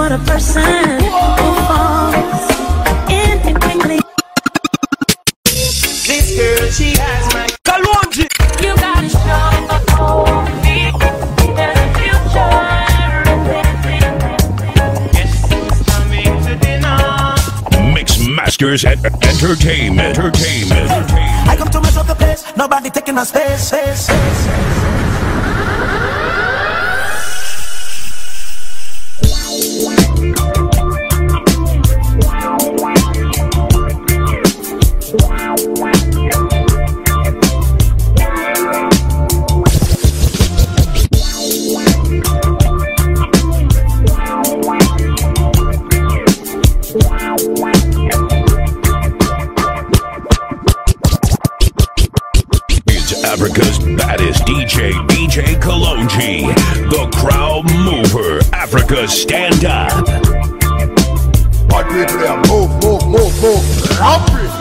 not a person who falls in quickly. This girl, she has my Kalonji. You gotta show me there's a future. Guess who's coming to dinner? Mix Masters at Entertainment. I come to mess up the place, nobody taking a space. Africa's baddest DJ Kalonji, the crowd mover, Africa stand up. What we play? Move. Rapid.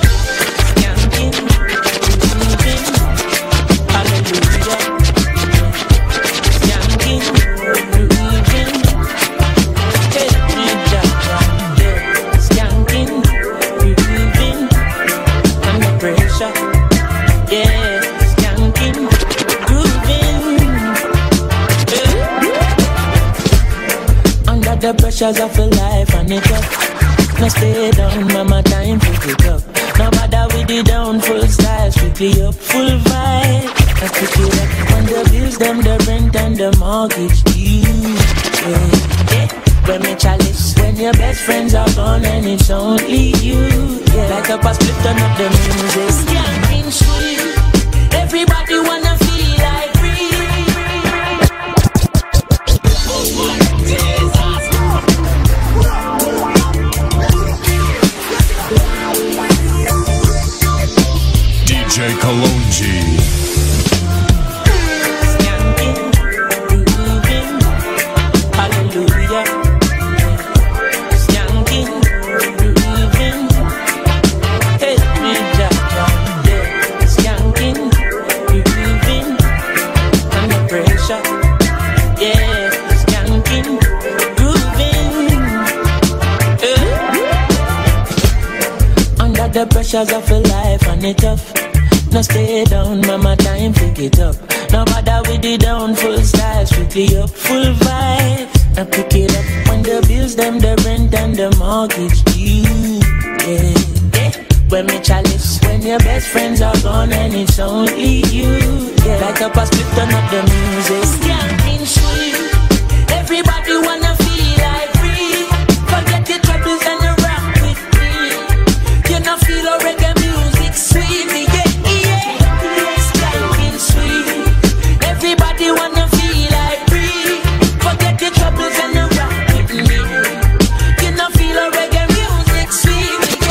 The pressures of a life and it up. Now stay down, mama, time to pick up. No matter with the down, full style, strictly up, full vibe. I pick it up when the bills, them, the rent and the mortgage due. When me chalice, when your best friends are gone and it's only you. Yeah, like a pass, flip, turn up the music. Skanking sweet, everybody wanna feel like free. DJ Kalonji. Hallelujah. Skanking, grooving. Help me, Jaja. Skanking, grooving. Under pressure. Yeah, skanking, grooving. Under the pressures of a life and it tough. Now stay down, mama, time pick it up. No matter with the down, full style, strictly up, full vibes. Now pick it up when the bills, them, the rent and the mortgage due. Yeah. When me chalice, when your best friends are gone and it's only you. Yeah. Like a pass, flip, turn up the music. Skanking sweet, everybody wanna feel like free. Forget your troubles and you rock with me. You know feel a reggae music sweet, yeah. Everybody wanna feel like free. Forget your troubles and you rock with me. You know feel a reggae music sweet,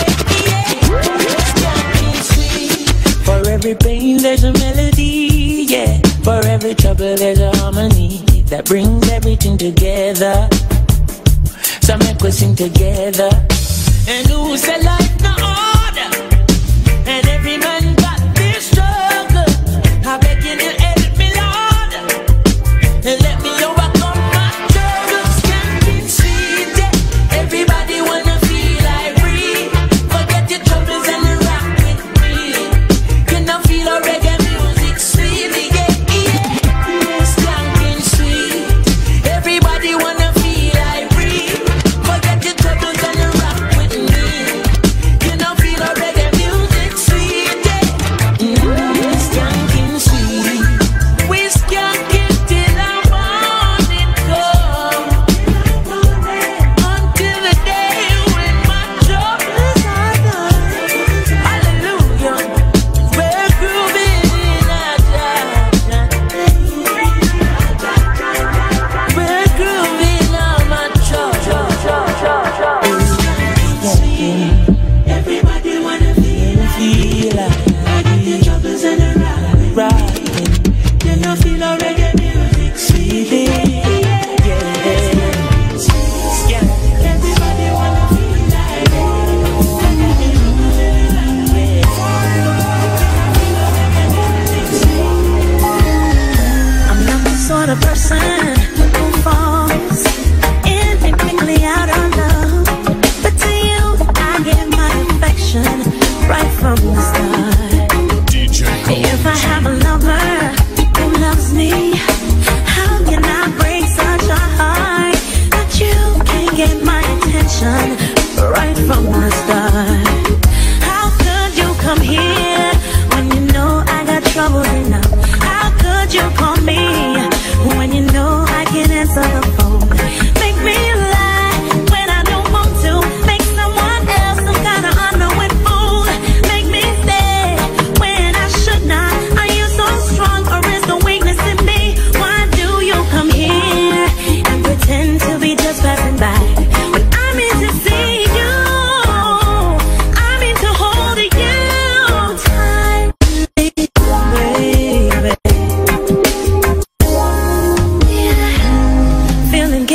yeah. Sweet. For every pain there's a melody, yeah. For every trouble there's a harmony that brings everything together. So make us sing together. And who say life no order? And every man got this struggle. I beg you to help me, Lord, and let me overcome my troubles. Skanking sweet, yeah. Everybody wanna feel like free. Forget your troubles and you rock with me. You know feel a reggae music sweet, yeah. Skanking sweet, everybody wanna feel like free. Forget your troubles and you rock with me. You know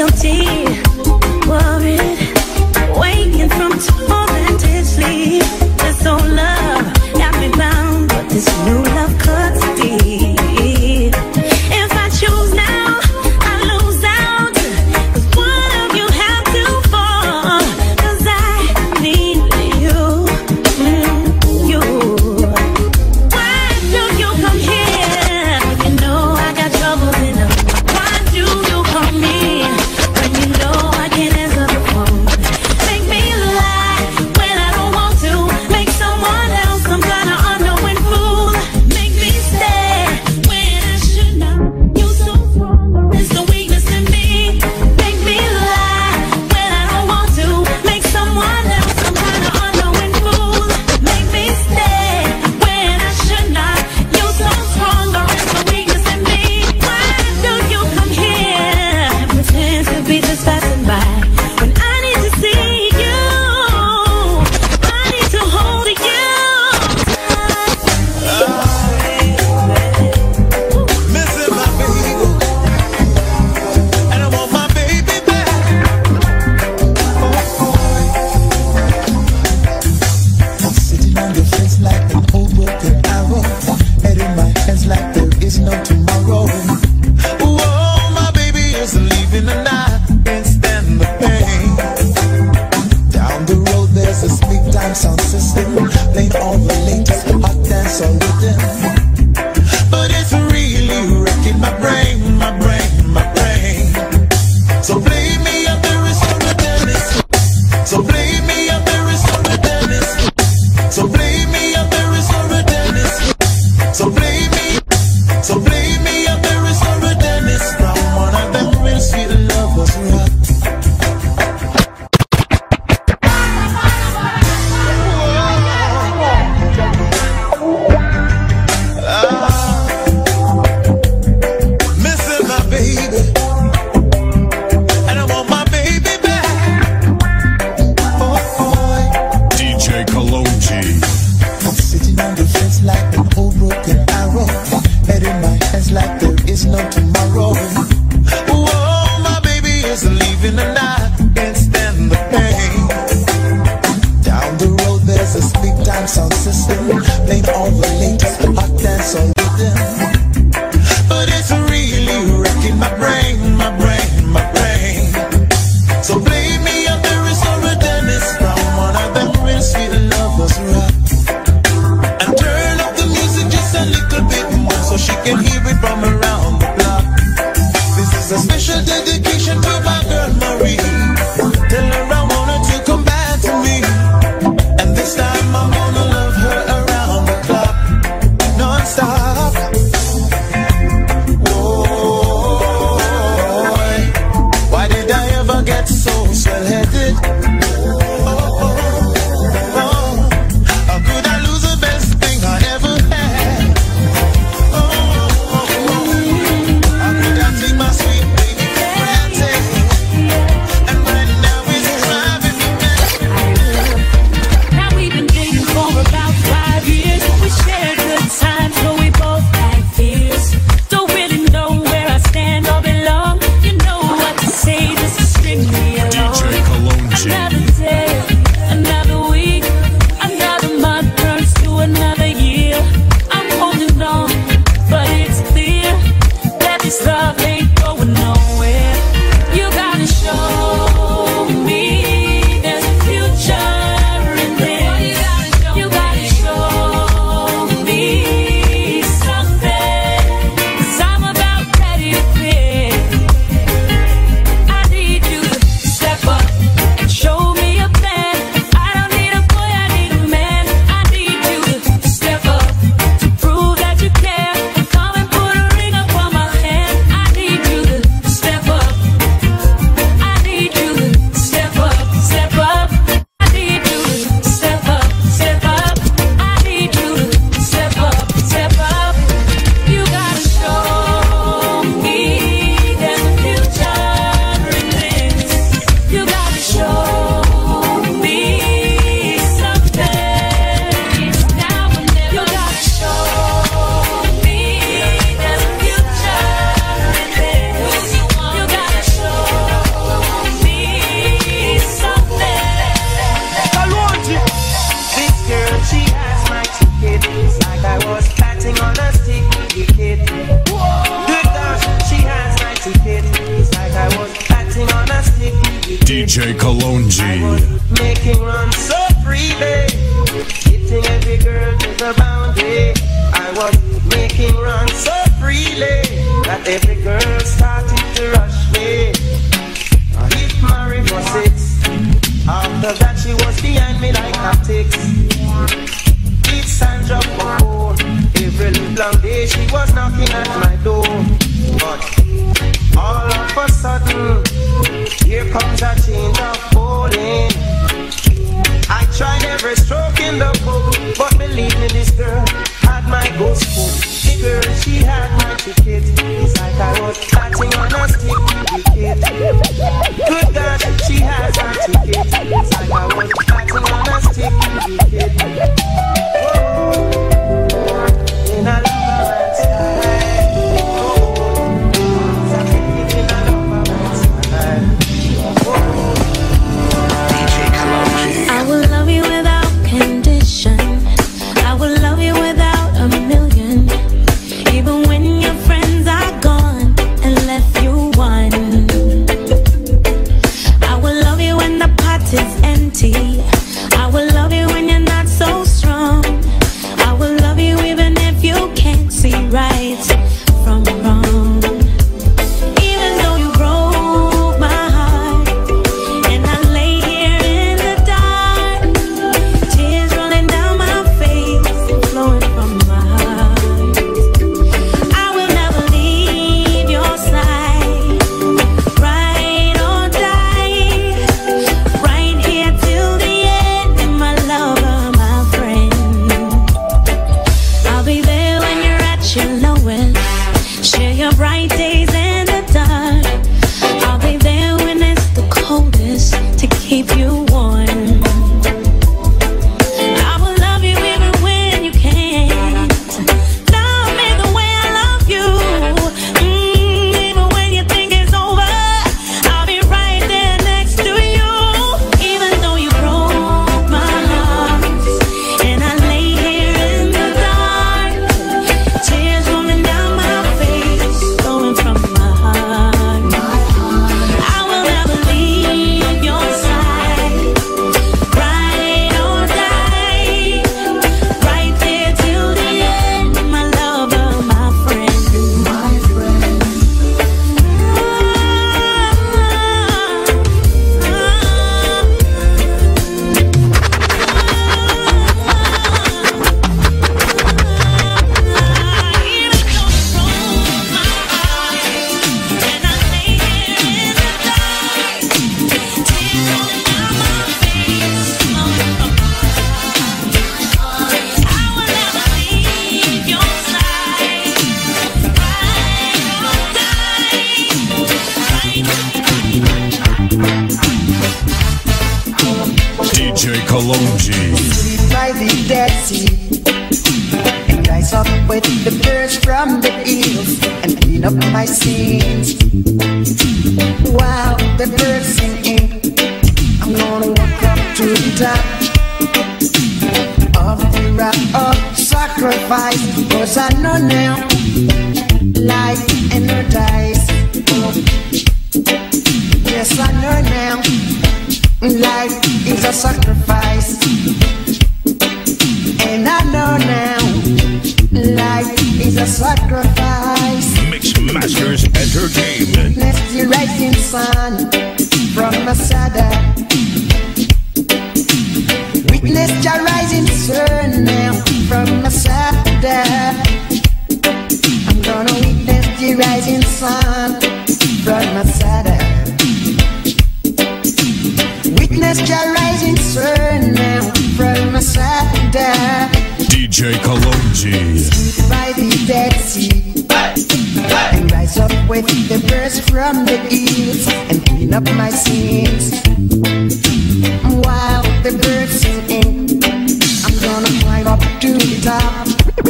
guilty, worried, waking from tormented sleep. This old love got me bound, but this new love cuts deep. If I choose now, I lose out. 'Cause one of you have to fall. 'Cause I need you, you. Why do you come here? You know I got troubles enough. Why do you call me when you know I can't answer the phone? Make me lie when I don't want to. Make someone else some kind of unknowing fool. Make me stay when I should not. You so strong, there's no weakness in me. Make me lie when I don't want to. Make someone else some kind of unknowing fool. Make me stay when I should not. You so strong, there's no weakness in me. Why do you come here and pretend to be just passing by when I need to see you? I need to hold you. Missing my baby, and I want my baby back. I'm sitting on the fence like an old broken arrow, head in my hands like there is no tomorrow. Whoa, my baby is leaving and I can't stand the pain. Down the road there's a big time sound system, playing all the latest hot dance on rhythm. But it's really wrecking my brain, my brain, my brain. So play me a very sorry Dennis. So play me a very sorry Dennis. So play me a very sorry Dennis. So play me a very sorry Dennis. From one of them real sweet lovers rock. Missing my baby, and I want my baby back. Oh boy. DJ Kalonji. I'm sitting on the fence like an old broken arrow, head in my hands like there is no tomorrow. Whoa, my baby is leaving and I can't stand the pain. Down the road there's a big time sound system, playing all the latest hot dance on rhythm. But it's really wrecking my brain, my brain, my brain. So play me a very sorry Dennis from one of them real sweet lovers rock. And turn up the music just a little bit more so she can hear it from around the block. This is a special dedication to my girl Marie. sticky. DJ Kalonji. Making runs so freely, hitting every girl to the boundary. I was making runs so freely that every girl started to rush me. I hit Mary for 6. After that she was behind me like haptics. Each Sandra for 4. Every long day she was knocking at my door. But all of a sudden, here comes a change of bowling. I tried every stroke in the book, but believe me, this girl had my ghost book. The girl, she had my ticket. It's like I was batting on a sticky wicket. Good God, she has my ticket. It's like I was batting on a sticky wicket. Oh, in a lover's style. Oh, in a lover's style. DJ Kalonji. I will love you without condition. I will love you without a million. Even when your friends are gone and left you one. I will love you when the pot is empty. I will love you when you're not so strong. I will love you even if you can't see right from wrong. Even though you broke my heart and I lay here in the dark, tears rolling down my face and flowing from my heart. I will never leave your side, ride or die, right here till the end, my lover, my friend. I'll be there when you're at your lowest, share your bright days in the dark. I'll be there when it's the coldest to keep you warm. I will love you even when you can't. Love me the way I love you. Even when you think it's over, I'll be right there next to you. Even though you broke my heart and I lay here in the dark, tears rolling down my face, flowing from my heart. I will never leave your side, ride or die, right there till the end, my lover, my friend. DJ Kalonji. By the Dead Sea and rise up with the birds from the hills and clean up my sins. While the birds singing, I'm gonna walk up to the top of the rock of sacrifice, 'cause I know now life energize. Yes, I know now life is a sacrifice. And I know now life is a sacrifice. Mix Masters Entertainment. Witness the rising sun from Masada. Witness the rising sun now from Masada. I'm gonna witness the rising sun from Masada. Witness the rising sun now from Masada. DJ Kalonji. By the Dead Sea and rise up with the birds from the hills and clean up my sins. While the birds singing, I'm gonna climb up to the top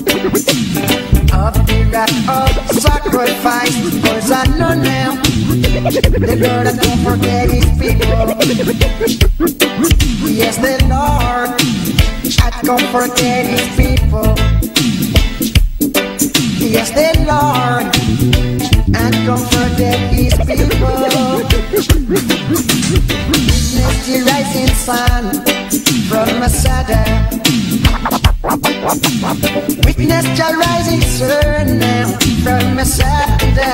of the rock of sacrifice, 'cause I know now the Lord has don't forget his people. Yes, the Lord has don't forget his people. Yes, the Lord and comforted his people. Witness the rising sun from Masada. Witness the rising sun now from Masada.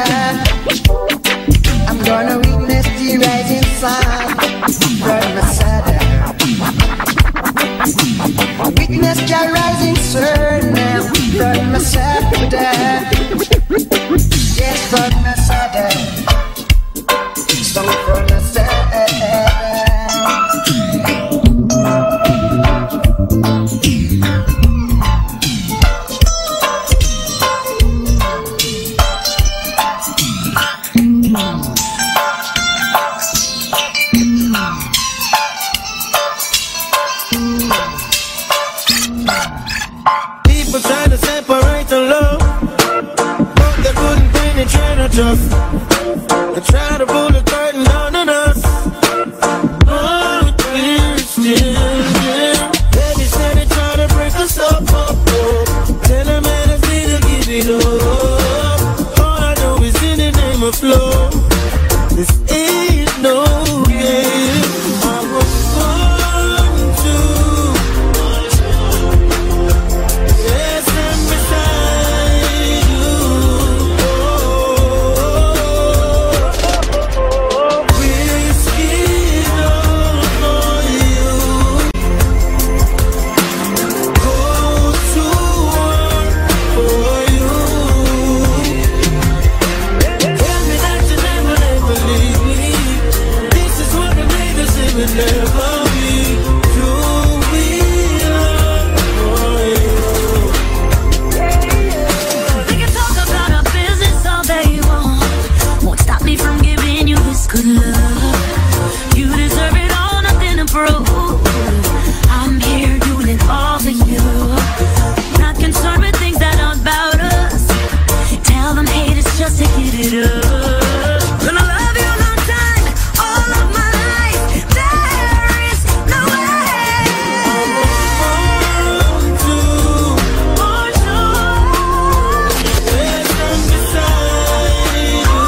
I'm gonna witness the rising sun from Masada. Witness the rising sun now from Masada. Yes, from Masada. So from Masada. People try to separate the love, but they couldn't penetrate the trust. They try to pull the curtain down on us, but we're still here. Baby said they try to break us up, tell them man I need to give it up. All I know is in the name of love. This ain't no game. I was born to. Yes, I'm beside you. Whiskey for you. Go to work for you. Tell me that you never leave me. This is what the niggas say will never be. You will for you. We can talk about our business all day long. Won't stop me from giving you this good love. You deserve it all, nothing to prove. I'm here doing it all for you. Not concerned with things that aren't about us. Tell them haters just to get it up. Gonna love you a long time, all of my life. There is no way. For sure. Yes, I'm beside you.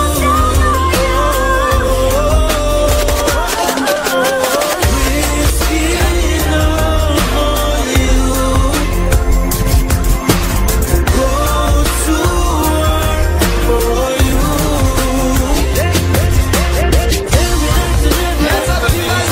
Whiskey for you. Go to work for you. Tell me that you never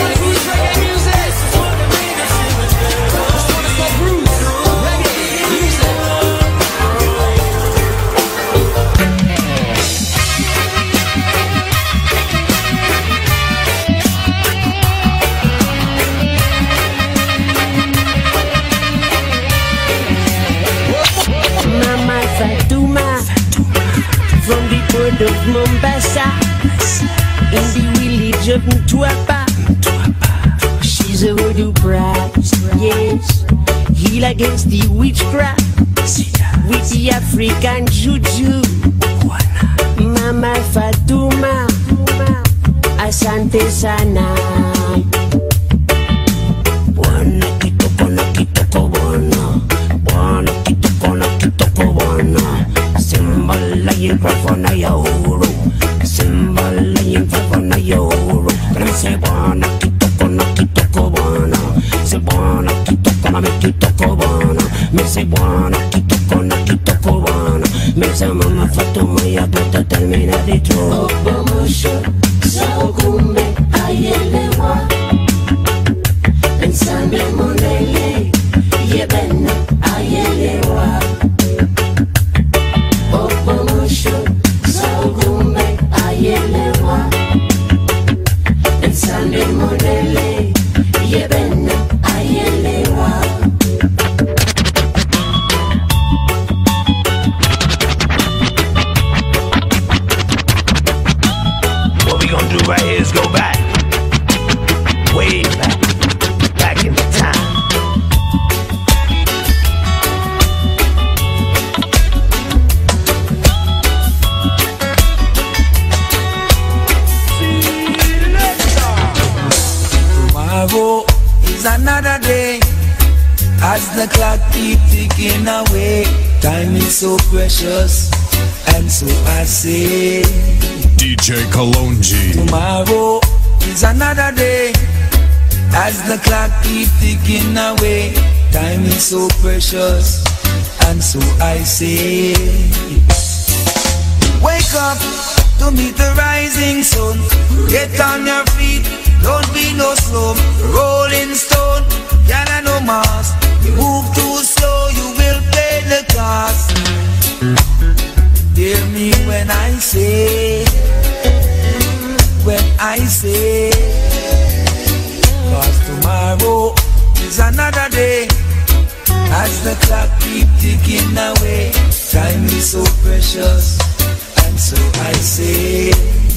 Mama Fatuma from the port of Mombasa in the village of Mtwapa. She's a voodoo bride, yes, heal against the witchcraft with the African juju. Mama Fatuma, asante sana. Bwana kitoko bwana, bwana kitoko bwana. Simbala yimfafana ya uru, simbala yimfafana ya uru. Grase bwana kitoko bwana, se bwana kitoko bwana, me se bwana kitoko bwana. Me se Mama Fatuma ya bota termina de tro. Obomusho saukumbe ayelewa. Pensando monele, yebena ayelewa. Obomusho saukumbe ayelewa. Pensando monele, yebena ayelewa. What we gonna do right here is go back, way back in the time. Tomorrow is another day, as the clock keep ticking away. Time is so precious, And so I say, DJ Kalonji. tomorrow is another day. As the clock keeps ticking away, time is so precious. And so I say, wake up to meet the rising sun. Get on your feet, don't be no slow. Rolling stone, can no mass. You move too slow, you will pay the cost. Hear me when I say, cause tomorrow is another day. As the clock keep ticking away, time is so precious. And so I say,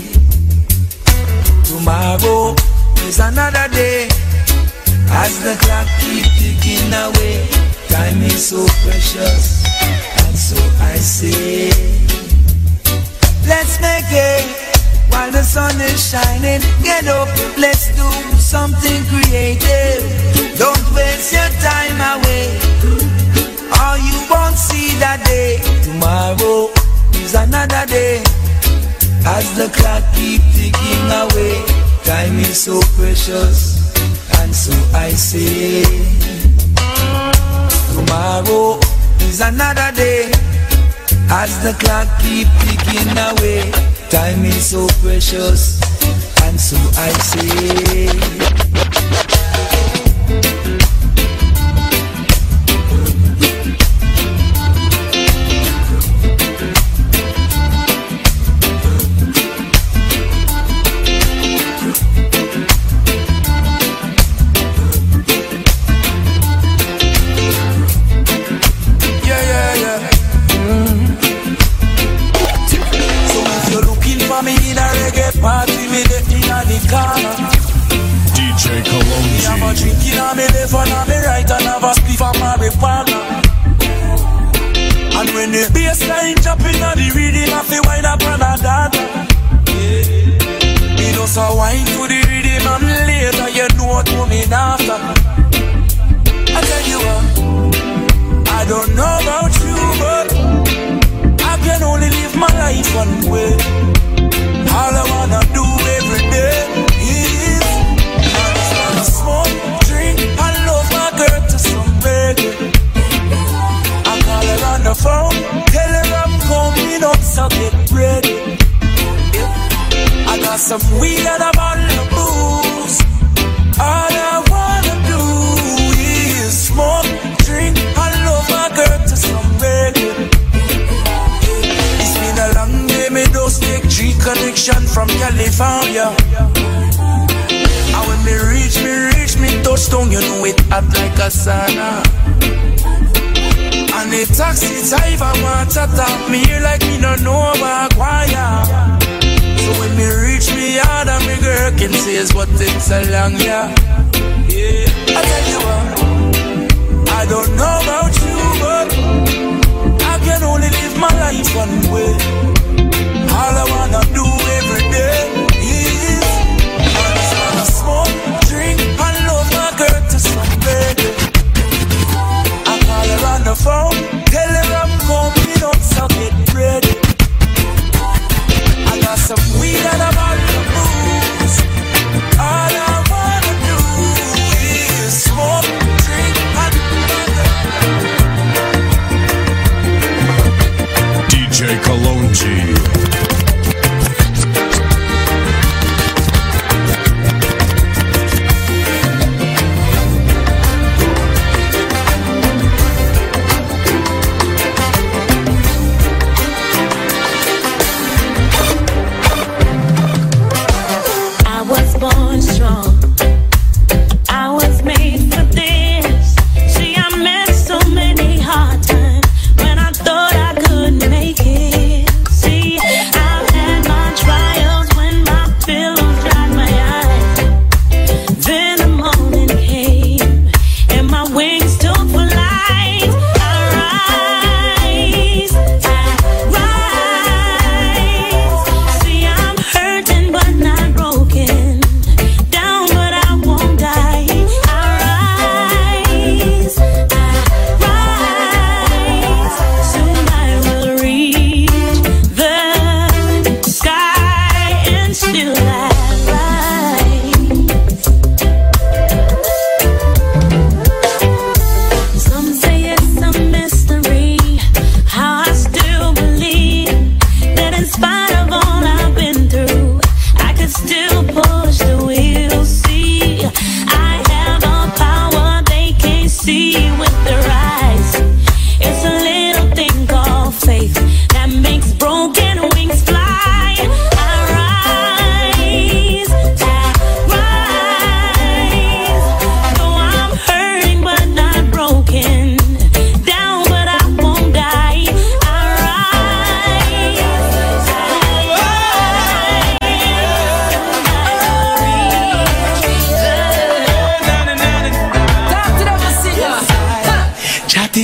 tomorrow is another day. As the clock keep ticking away, time is so precious. And so I say, let's make it while the sun is shining. Get up, let's do something creative. Don't waste your time away, or you won't see that day. Tomorrow is another day. As the clock keep ticking away, time is so precious. And so I say, tomorrow is another day. As the clock keep ticking away, time is so precious. And so I say, DJ Kalonji. I'm a drinking on me left and on me right and have a spliff of marijuana. And when the bassline jumping on the rhythm, I feel wind up on a data. Me just a wine to the rhythm and later you know what coming after. I tell you what, I don't know about you, but I can only live my life one way. All I wanna do every day is smoke, drink, and love my girl to some reggae. I call her on the phone, tell her I'm coming up, so get ready. I got some weed and a bottle of booze. All I wanna do is smoke, drink, and love my girl to some reggae. It's been a long day, me just take G connection from California. And when me reach me touchdown, you know it hot like a sauna. And the taxi driver want to talk me here like me no know about choir. So when me reach me yard and me girl can say is what takes so long, yeah. I tell you what, I don't know about you, but I can only live my life one way. All I wanna do every day is smoke, drink, and love my girl to some reggae. I call her on the phone, tell her I'm coming up, so get ready. I got some weed and a bottle of booze. All I wanna do is smoke, drink, and DJ Kalonji.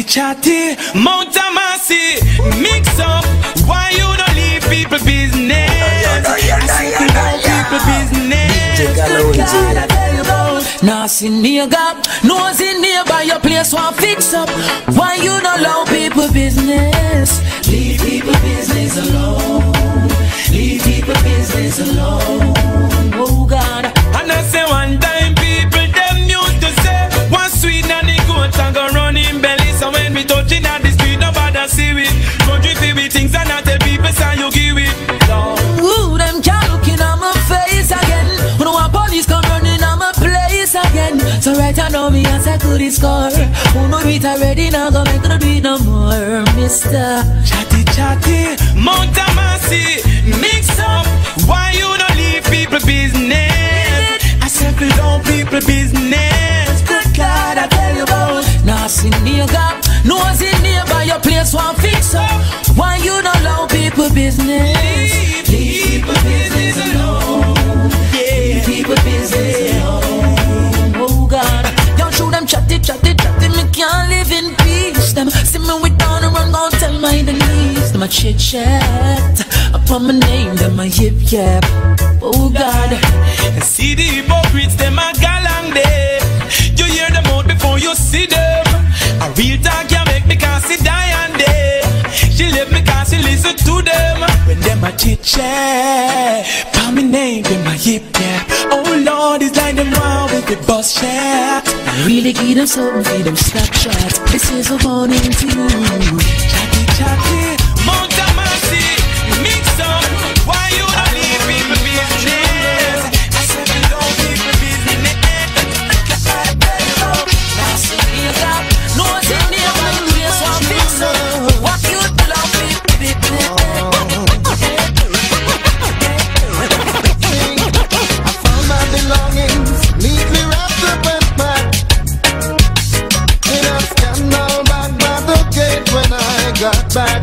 chatty, Mount Amasi, mix up. Why you don't leave people business? I said we don't people business. Now see nigga, no see nearby your place want fix up. Why you don't allow people business? Leave people business alone. Leave people business alone. Oh God. And I say one time people them used to say, one sweet and the goat and go run in belly. So when we touching at the street, nobody see it. Country feel with things and I tell people say you give it. Ooh, them can't looking at my face again. When one police come running on my place again. So right now me as I could score. Who know it already now go make the beat no more, Mister. Chatty chatty, Mount Amasi, mix up. Why you don't leave people business? I circle down people business. Good God, I tell you about. Now see nigga, no see nearby your place want fix up. Why you don't allow people business? Leave people business alone. Leave people business alone. Oh God, y'all show them chatty, me can't live in peace. Them see me with down and run, gon' tell my enemies. Them a chit chat upon my name, them a yip yap. Oh God, see the hypocrites, them a galang day. You hear them out before you see them. A real talk can make me can't see die and day. She left me can't she listen to them. When them a chit chat, call me name, them a yip yap. Oh Lord, it's like them wild with the bus chat. I really give them something for them snapshots. This is a warning to you. Chatty chatty, Mount Amasi, mix up. Why you don't leave people business? I said we don't leave people business. Now see me up, no one's in there, but you just want fix up. What you love people business? I found my belongings neatly wrapped up and packed in a scandal bag by the gate when I got back.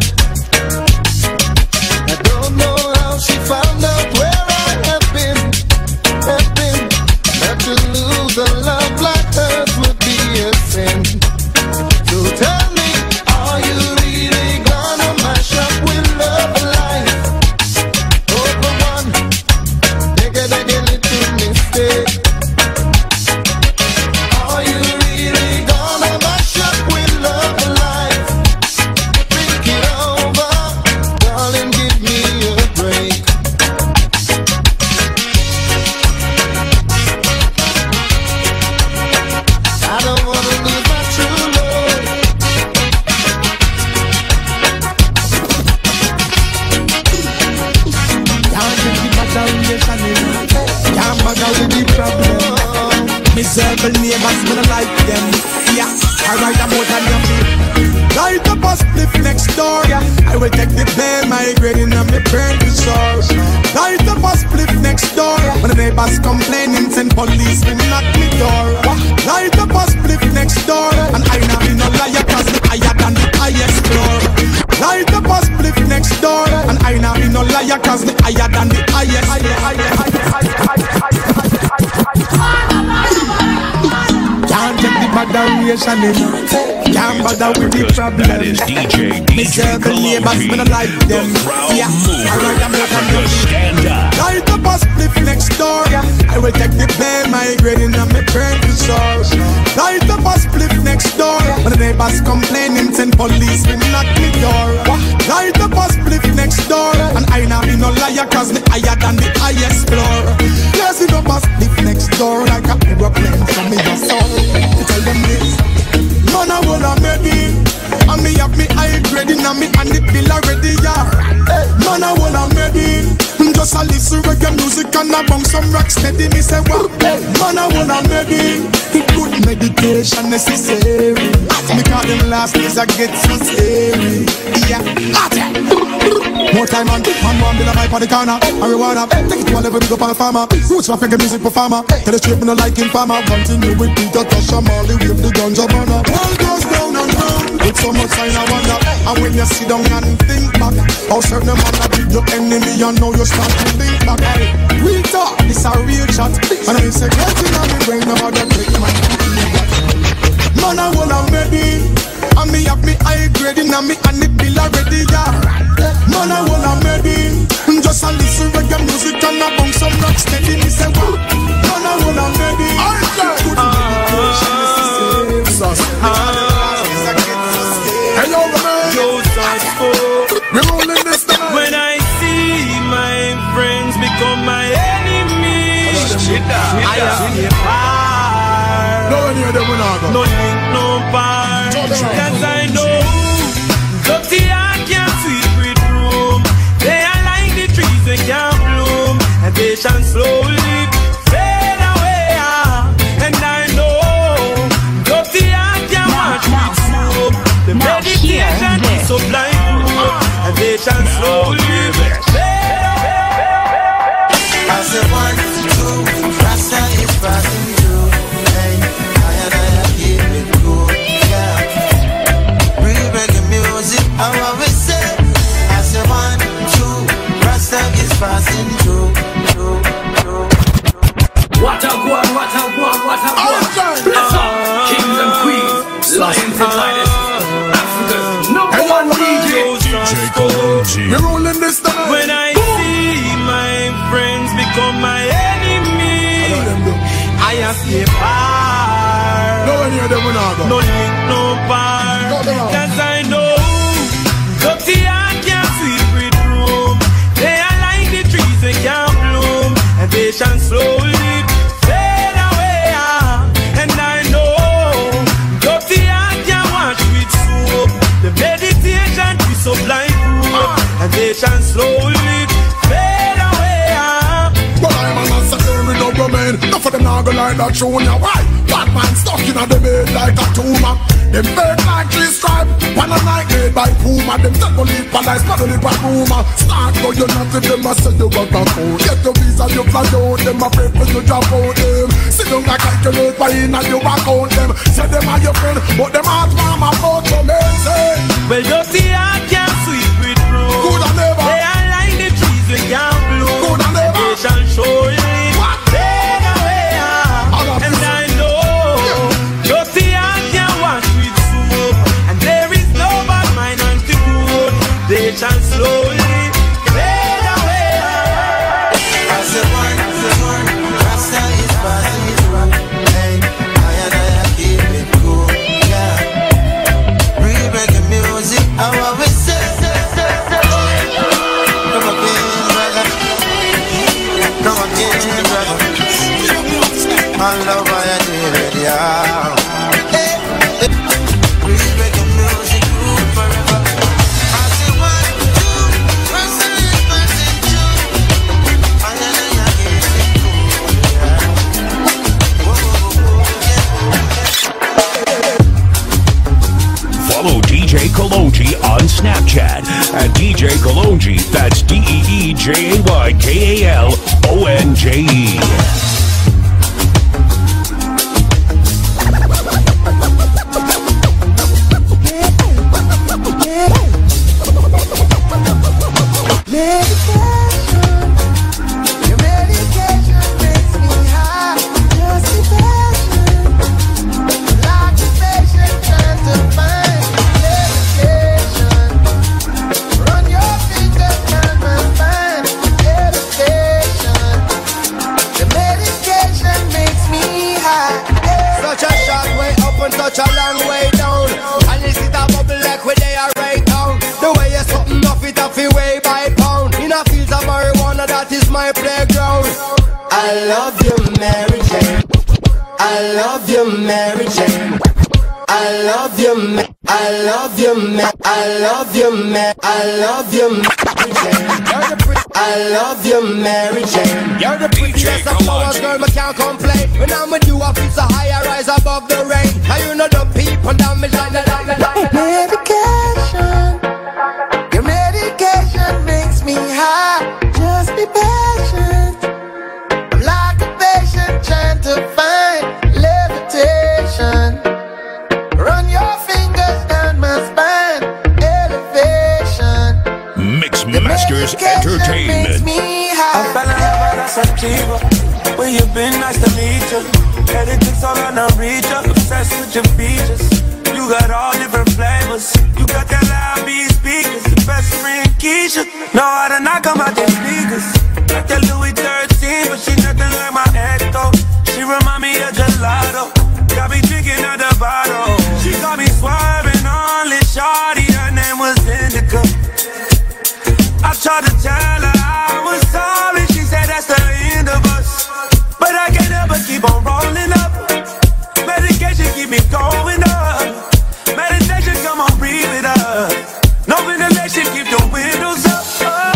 I don't know how she found out where I have been. That to lose a love like hers would be a sin. So tell me, are you really gonna mash up with love life over one little mistake? Are you really gonna mash up with love life? Think it over, darling, give me a break. I don't wanna lose my true love. Can't bother with the problem. Miserable neighbors, me not like them. Yeah, I write about a them. Light up a split next door. Yeah, I will take the pain, migrating on me burn to source. Light up a split next door. When the neighbors complaining, send police me knock me door. Light up a split next door, and I not be no liar 'cause me higher than the highest floor. Light up a split next door, and I not be no liar 'cause me higher than the highest. Can't take the moderation in. Can't bother with the problem. That is DJ Miserable neighbors, me not like them. Yeah, I write them like I'm Stand up. Light up a split next door. I will take the pain, migrating on me burn to source. Light up a split next door. When the neighbors complaining, send police me knock me door. Light up a split next door, and I not be no liar 'cause me higher than the highest floor. Blazing up a split next door like a aeroplane from me your soul. To tell them this, man I wanna make it, and me have me high grading and me and the bill already. Yeah, man I wanna make it. Just a listen reggae music and I bang some rock steady. Me say what? Man I wanna make it. Good meditation necessary. Because them last days I get so scary. Yeah, more time on man one bill of my on the corner. Marijuana, take it to a level big up on a farmer. Roots rock reggae music performer. Tell the straight me no like in farmer. Continue with Peter Tosh and Marley with the ganja burner. World goes down and round with so much sign I wonder. And when you sit down and think back, how certain man that did your enemy and now you start to think back. Real talk, this a real chat. And I say, get in on me brain about the click man. Man I wanna make it, and me have ready now, me and the bill already, yeah. Man, I wanna ready. Just a listen reggae music and a bounce some rock steady. Me say, wow. Man, I wanna ready. Good meditation is the same. Hey, yo, man. We're rolling this time. When I see my friends become my enemies, I have fire. No one here, them will not go. No link, no bar. Cause I know dirty heart can't sweep with room. They are like the trees they can't bloom, and they shall slowly fade away. And I know dirty heart can't watch with soup. The meditation is so blind, and they shall slowly fade away. As the 1, 2, Rasta is passing through. Hey, I keep it cool, yeah. Real reggae music, how I will say. As the 1, 2, Rasta is passing through. What a guan, what a guan, what a guan. Bless up, kings and queens, lions and lioness, Africa's number one DJ. DJ Kalonji. We're rolling this time. When I see my friends become my enemies, I have to fire. No one here, them will not go. No link, no bar. Cause I know dirty heart can't sweep with room. They are like the trees they can't bloom, and they shall slowly fade away. And I know dirty heart can't wash with soap. The meditation is so blind, and they shall slowly fade away. But I'm an answer there with no woman. Enough of them now go like that tune. Why? Bad man stuck in the bed like a tumor. Them fake like 3 stripe, one a night made by Puma. Them take no leap and I spot no leap and rumor. Start go you not if them a say you got a phone. Get your visa you fly out, them a pray for you drop out them. Sit down like calculate by in and you account them. Say them are your friend, but them heart mama about to make say. Well dirty heart can't sweep with room. Good and never. They are like the trees they can't bloom. Good and never. They shall surely fade away. And I know dirty heart can't wash with soap, and there is no bad mind unto good. They shall slowly fade away. As the 1, Rasta is passing through. Hey, I keep it cool, yeah. Real reggae music, how I will say. Come again, brother. Come again, brother. I love how you do it, yeah. Real reggae music, good forever. As the 1, 2, Rasta is passing through. I keep it cool, yeah. Follow DJ Kalonji on Snapchat at DJ Kalonji. That's DeeJayKalonje. Your medication makes me high. Just be patient. Like a patient trying to find medication. Run your fingers down my spine. Medication. The medication makes me high. Such a short way up and such a long way down. And is it a bubble like where they are right down? The way you're something off it off your way by pound. In a field of marijuana, that is my playground. I love you, Mary Jane. I love you, Mary Jane. I love you, I love you, I love you, I love you, Mary Jane. I love you, Mary Jane. You're the prettiest of flowers, girl, I can't complain. When I'm with you, I feel so high, I rise above the rain. Now you know the people down me line. Medication. Your medication makes me high. Just be patient. I'm like a patient trying to find levitation. Run your fingers down my spine. Elevation. Mix Masters Entertainment. I fell in love with a sativa. Where you been? Nice to meet you. Everything's all on a reach. Obsessed with your features. You got all different flavors. You got that Know how to knock 'em out their sneakers. Like that Louis 13, but she nothing like my ex though. She remind me of gelato. Got me drinking out the bottle. She got me swerving on this shawty. Her name was Indica. I tried to tell her I was sorry. She said that's the end of us. But I can't help but keep on rolling up. Medication keep me going up. Meditation, come on, breathe it up. No ventilation, keep the windows up.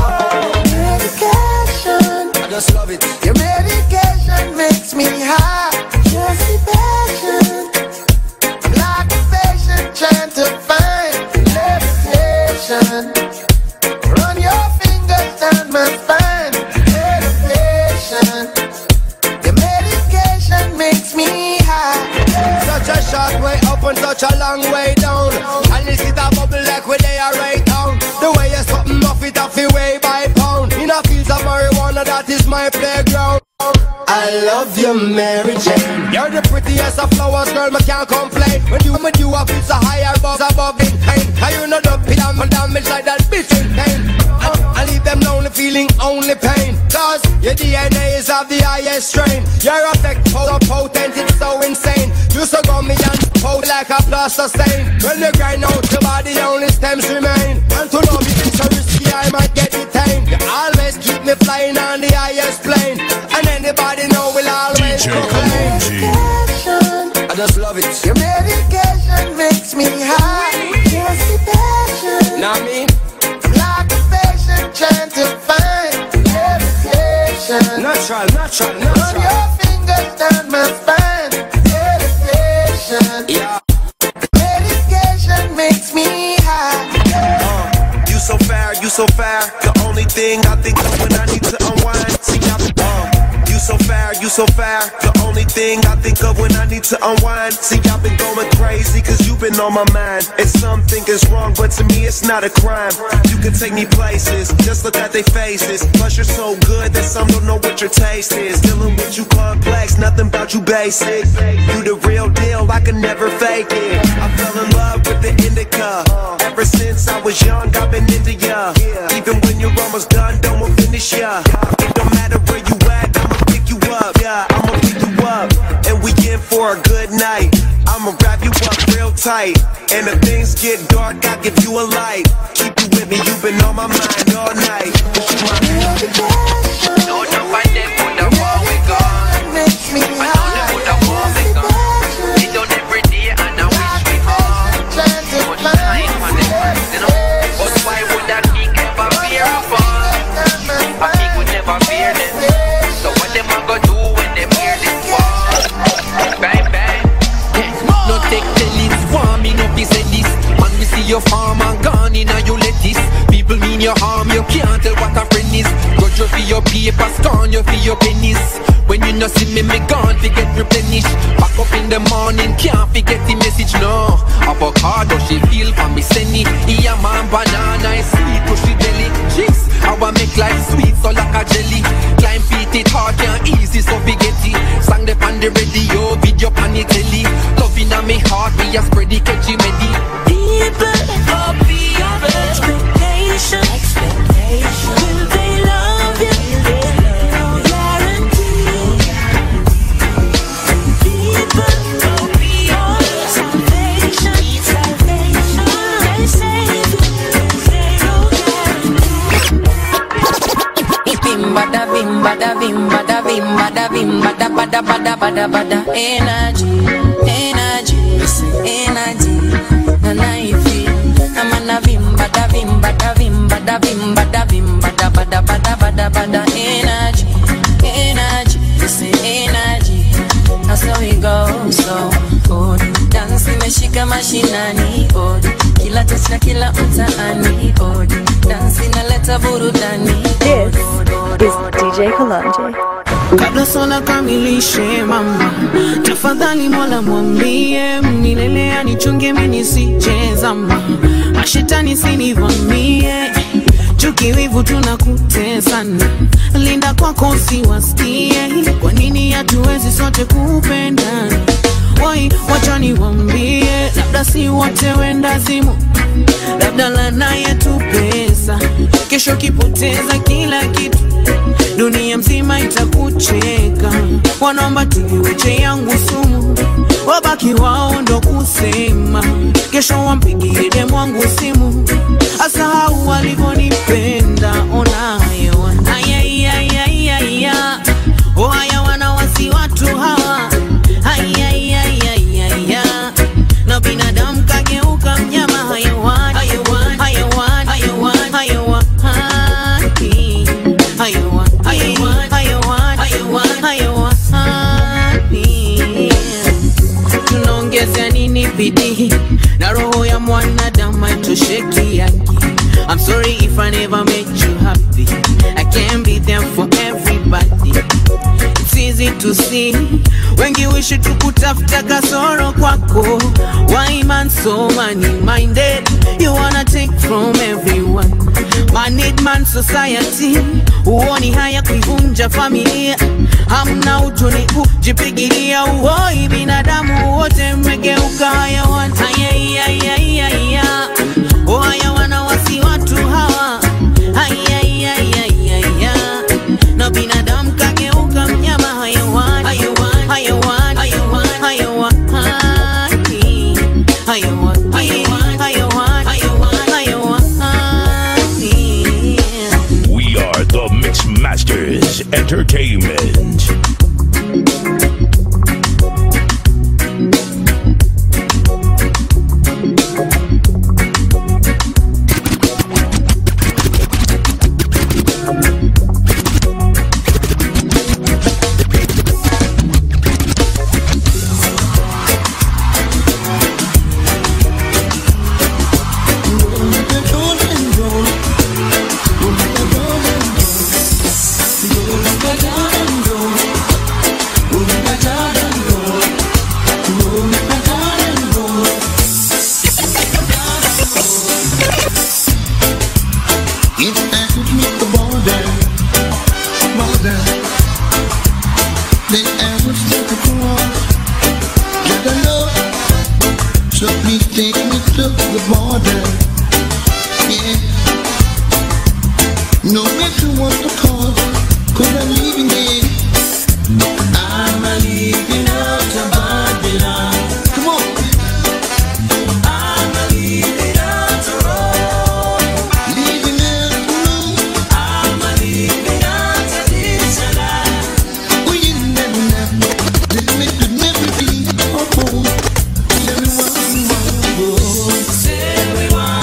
Medication, I just love it. your medication makes me high. Just the passion, like a patient trying to find levitation. Run your fingers down my spine. Meditation, your medication makes me high. Such a short way up and such a long way down. And this is a bubble like where they are right down. The way you're something off it off your way by pound. In a field of marijuana, that is my playground. I love you, Mary Jane. You're the prettiest of flowers, girl, I can't complain. When you with you up, it's a higher above in pain. How you know the pit and damage like that bitch in pain. I leave them lonely, feeling only pain. Cause your DNA is of the highest strain. Your effect so potent, it's so insane. You so gummy and potent like a plaster stain. When you grind out your body, only stems remain. And to know me, it's so risky, I might get detained. You always keep me flying on the highest plane. And anybody know we'll always proclaim. I just love it. Your medication makes me high. Just the passion. Now me? Like a patient trying to find levitation. Natural. Run your fingers down my spine. Meditation. Yeah. Medication makes me high. You so fair. The only thing I think of when I need to unwind. See, you so fair. The only thing I think of when I need to unwind. See, I've been going crazy cause you've been on my mind. And some think it's wrong, but to me it's not a crime. You can take me places, just look at their faces. Plus you're so good that some don't know what your taste is. Dealing with you complex, nothing about you basic. You the real deal, I can never fake it. I fell in love with the indica. Ever since I was young, I've been into ya. Even when you're almost done, don't want finish ya. It don't matter where you at, I'ma pick you up. Yeah, I'ma pick you up. And we in for a good night. I'ma wrap you up real tight. And if things get dark, I'll give you a light. Keep you with me, you've been on my mind all night. No, fight them on the wall we gone. I know them on the wall we gone. They done every day and I wish we all. Much time on the hands, you know. But why would that king ever fear a fall? A king would never fear them. So what them a go do when them hear this wall? Bang bang. No take the leads, farming up is a this. Man, we see your farm and gone in and you let this. People mean your harm, you can't tell what a friend is. Grudge you for your paper, scorn you for your pennies. When you no see me gone, forget replenished. Back up in the morning, can't forget the message, no. Avocado, she feel for me, send it. Yeah, man, banana is sweet, pushy belly. Jeez, how I make life sweet, so like a jelly. Climb feet, it hard, can't easy, so forgetty. Sang them on the radio, video on the telly. Loving on me heart, we a spread the catchy medi. People, oh people, expectation. Will they love you? No guarantee. People, oh people, salvation. They save you. They no guarantee. Bim bada bim bada bim bada bim bada bim bada bada bada bada bada. Energy, na you feel. I'm on a bim bada bim bada bim bada bim bada bim bada bada bada bada bada. Energy, listen, energy. That's how it goes, so good. Dance imeshika mashinani, body. Kila touch na kila mtaani, body. Dance inaleta burudani. This is DJ Kalonji. Kabla sona kamilishe mama, tafadhali Mola mwambie milele anichunge mimi nisijezama, mashetani sinivamie, chuki wivu tunakutesana, linda kwako usiwasikie, kwa nini hatuwezi sote kupendana? Why lakini wacha niwaambie, labda si wote wendazimu, labda lana yetu pesa, kesho kipoteza kila kitu, dunia mzima itakucheka. Wanaomba tuiweche yangu sumu, wabaki wao ndo kusema, kesho wampigie demu wangu simu, asahau walivyonipenda. Ona hayo ayayayayaya, oh haya wanawasi watu hawa ayayayayaya, na binadamu kageuka mnyama. Hayawan, hayawan, hayawan, hayawan, hayawan, hayawan, hayawan, hayawan, hayawan, hayawan. Tunaongeza nini bidii na roho ya mwanadamu haitosheki yaki. I'm sorry if I never made you happy, I can't be there for everybody. It's easy to see, wengi wishi tukutafuta kasoro kwako. Why man so money minded, you wanna take from everyone. Moneyed man society, uoni haya kuivunja familia. Hamna utuni kujipigilia, uoi binadamu wote mmegeuka hayawan. Ayayayayaya, oh haya wanawasi watu hawa ayayayayaya, na binadamu kageuka mnyama. Hayawan, hayawan, hayawan, hayawan, hayawan, hayawan, hayawan, hayawan, hayawan. We are the Mix Masters Entertainment. Everyone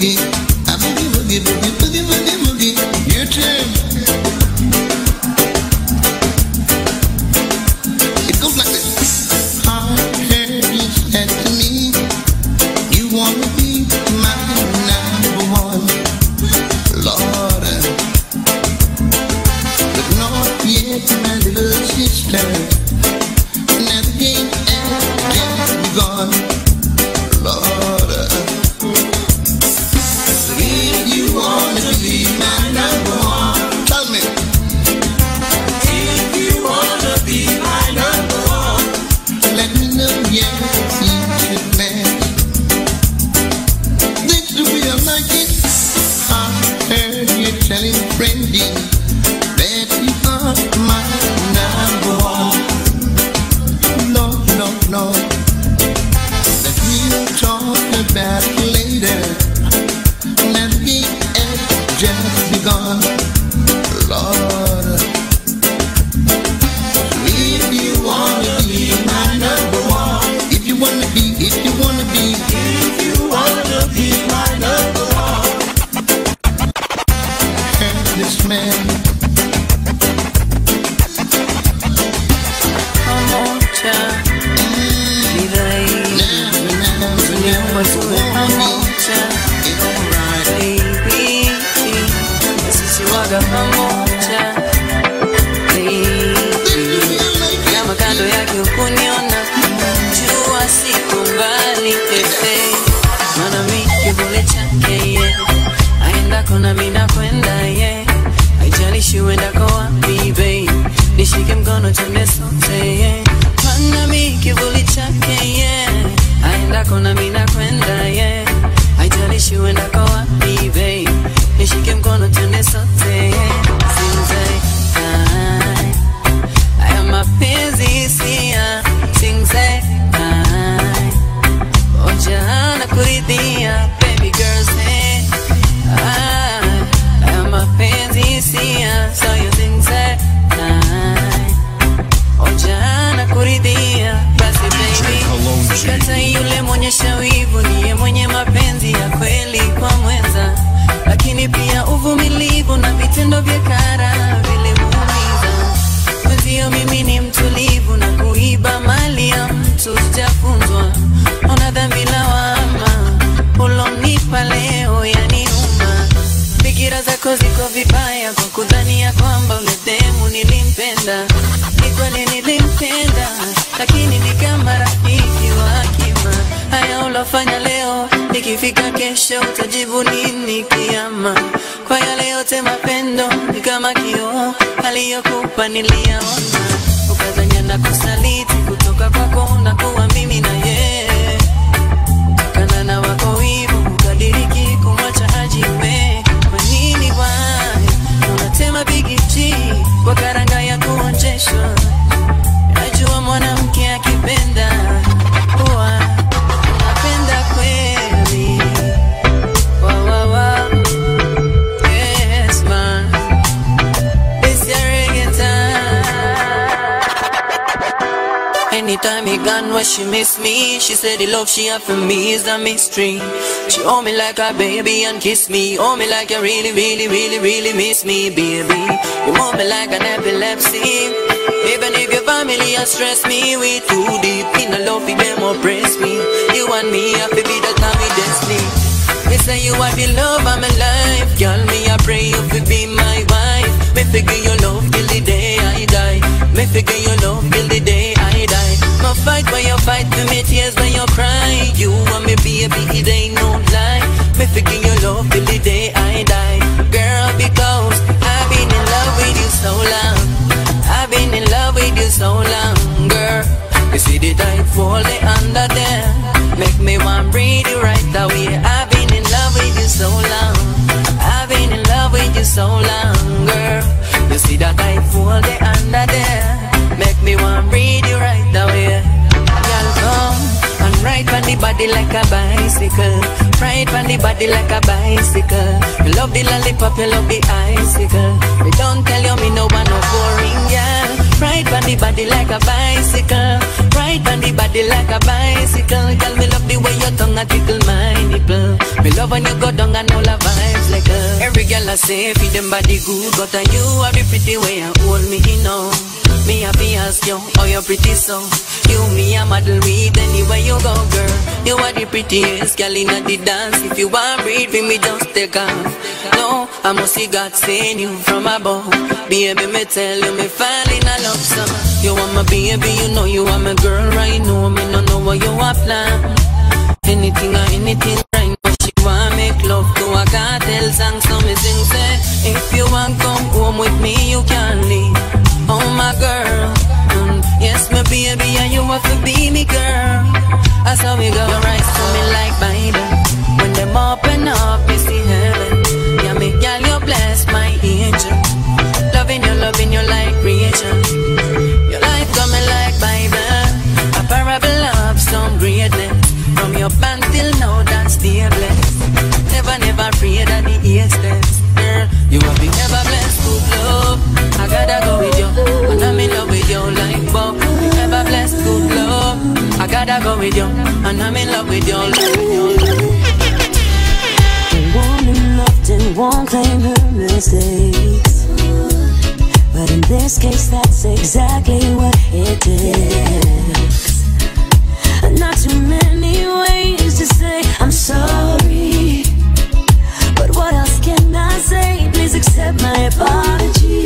boogie. A boogie, boogie, boogie, boogie, boogie, boogie. You too. It goes like this. I heard you said to me, you wanna be my number one, Lord. But not yet, my little sister. Never came and just gone, Lord. If you wanna be my number one, tell me. If you wanna be my number one, let me know, yes, you should match. This the way I like it. I heard you telling Brandy that you are my number one. No, no, no. That we'll talk about later. Never get just begun, Lord. If you wanna be my number one, if you wanna be, if you wanna be, if you wanna be my number one, and this man. Pamoja, vida hii, tunyumba tuwe pamoja, baby, sisi waga pamoja, baby, kama kando yake ukuniona, jua siku mbali, mana mi kivuli chake, aendako na mi nakwenda, haijalishi uendako wapi, babe, nishike mkono twende sote, mana mi kivuli chake, aendako na mi nakwenda, haijalishi uendako wapi, babe, nishike mkono twende sote, sinzai, haya mapenzi hisia, sinzai, ojana kuridhia, baby girl say, haya mapenzi hisia, so you sinzai, ojana kuridhia, basi baby, sikata yule mwenye shawivu, niye mwenye mapenzi ya kweli kwa mwenza, lakini pia uvumilivu na vitendo vya kara vile muumiza. Mwenzio mimi ni mtulivu na kuiba mali ya mtu sijafunzwa, ona dhambi lawama ulonipa leo yaniuma. Fikira zako ziko vibaya kwa kudhania kwamba ule demu nilimpenda. Ni kweli nilimpenda, lakini ni kama rafiki wa akima. Haya ulofanya leo, ikifika kesho utajibu nini kiyama? Kwa yale yote mapendo ni kama kioo, aliyokupa niliyaona, ukadhania na kusaliti kutoka kwako na kuwa mimi na yeye. Kana na wako hivyo ukadiriki kumwacha ajiwe. Kwa nini why unatema bigiji kwa karanga ya kuonjeshwa? Najua mwanamke akipenda huwa anapenda kweli. Wow, wow, wow. Yes man, it's your reggae time. Anytime he gone where she miss me, she said the love she have for me is a mystery. She hold me like a baby and kiss me, hold me like you really, really, really, really miss me, baby. You hold me like an epilepsy. Even if your family has stressed me, we too deep in the love, for them oppress me. You and me have to be the time of destiny. Me say you are the love of my life, girl. Me I pray you to be my wife. Me figure your love till the day I die. Me figure your love till the day I die. My fight when you fight, for me tears when you cry. You and me baby, it ain't no lie. Me figure your love till the day I die, girl. Because I've been in love with you so long. I've been in love with you so long, girl. You see the tide fall under there, make me want breathe you right away. I've been in love with you so long. I've been in love with you so long, girl. You see that tide fall under there, make me want breathe you right away. Girl, come and ride on the body like a bicycle. Ride on the body like a bicycle. You love the lollipop, you love the icicle. Me don't tell you me no one no boring, girl. Ride on the body like a bicycle. Ride on the body like a bicycle. Girl, me love the way your tongue a tickle my nipple. Me love when you go down and all the vibes like every girl I say feed them body good, but you are the pretty way and hold me now. Me happy as you, oh you're pretty so. You me a model with anywhere you go, girl. You are the prettiest girl in the dance. If you want breathe with me, just take off. No, I must see God send you from above. Baby, me tell you, me fall in a love song. You want my baby, you know you are my girl right now. Me no know what you are plan. Anything or anything right now. She want make love to a cartel song, so me sing say, if you want come home with me, you can leave. Oh my girl, yes my baby, and you have to be me girl. That's how we go. Your eyes to me like Bible. When them open up, you see heaven. Yeah, me girl, you bless my angel. Loving you like creation. Your life coming like Bible. A parable of some greatness. From your band till now, that's the blessed. Never afraid of the extent. Girl, you have been ever blessed with love. I gotta go with you, and I'm in love with you like Bob. Never blessed good love. I gotta go with you, and I'm in love with you like A woman often won't claim her mistakes, but in this case that's exactly what it takes. Not too many ways to say I'm sorry, but what else can I say? Please accept my apology.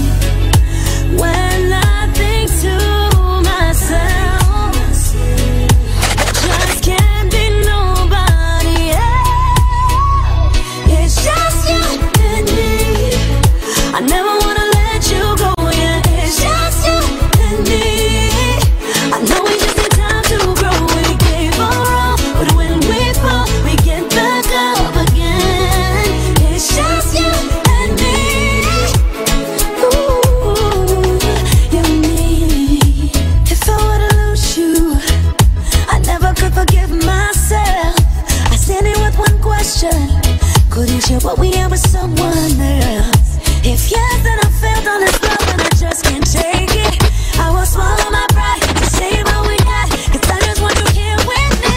When I think to myself, there just can't be nobody else. It's just you and me. I never wanna let you go, yeah. It's just you and me. I know we just need time to grow. We gave all, but when we fall, we get back up again. It's just you and me. Ooh, you and me. If I were to lose you, I never could forgive myself. I stand here with one question: could you share what we have with someone else? If yes, then I failed on this love and I just can't take it. I will swallow my pride to save what we got, 'cause I just want you here with me.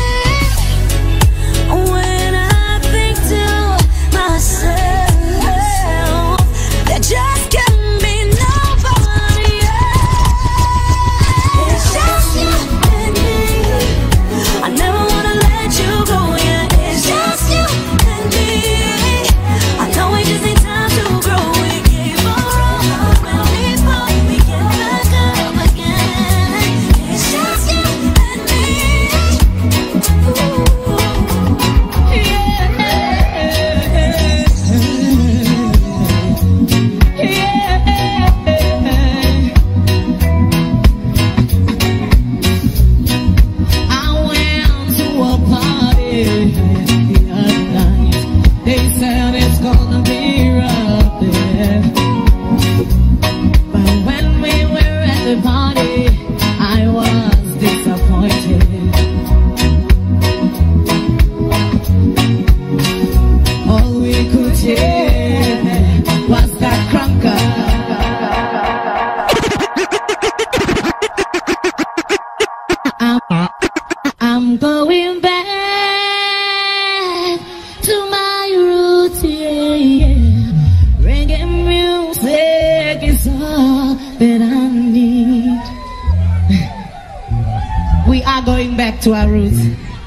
When I think to myself, there just can't be nobody else. It's just you and me. I never wanna let you go, yeah. It's just you and me. I know we just need time to grow. We gave all, but when we fall, we get back up again. It's just you and me. I went to a party the other night. They said it's gonna be rough there, but when we were at the party, I was disappointed. All we could hear was that crunker. I'm going back to my roots, yeah. Reggae music is all that I need. We are going back to our roots.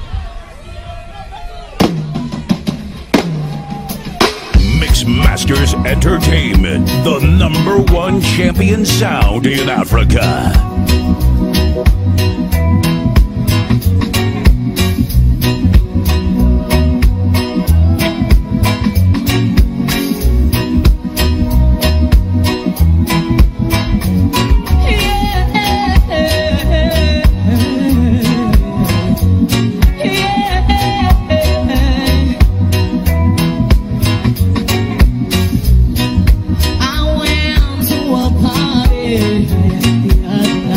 Mixmasters Entertainment, the #1 champion sound in Africa. I went to a party the other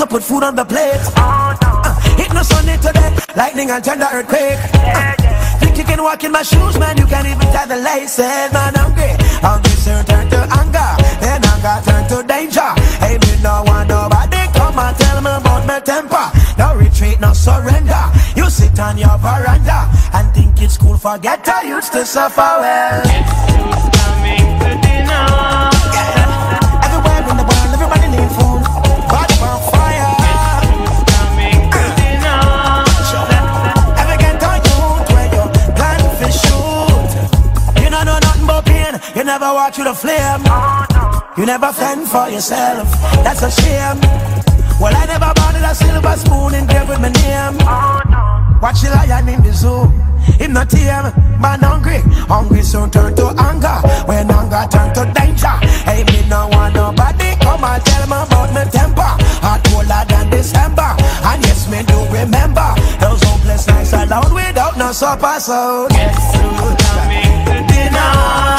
put food on the plate. Hit no Sunday today, lightning and thunder earthquake. Think you can walk in my shoes, man, you can't even tie the laces. Man, hungry soon turn to anger, then anger turn to danger. Hey, me no want nobody come and tell me about my temper. No retreat, no surrender. You sit on your veranda and think it's cool, forget I used to suffer well. Coming to dinner. Yeah. Everywhere in the world, everybody need food. Body on fire. Coming to dinner. Ever get on youth where you plan to shoot? You don't know nothing but pain. You never walk through the flame. You never fend for yourself. That's a shame. Well, I never wanted a silver spoon engraved with my name. Watch the lion in the zoo. Him not tame, man hungry. Hungry soon turn to anger. When anger turn to danger. Hey, me no want nobody come and tell me about my temper. Hot colder than December. And yes, me do remember those hopeless nights alone without no supper. So Guess who's coming to dinner?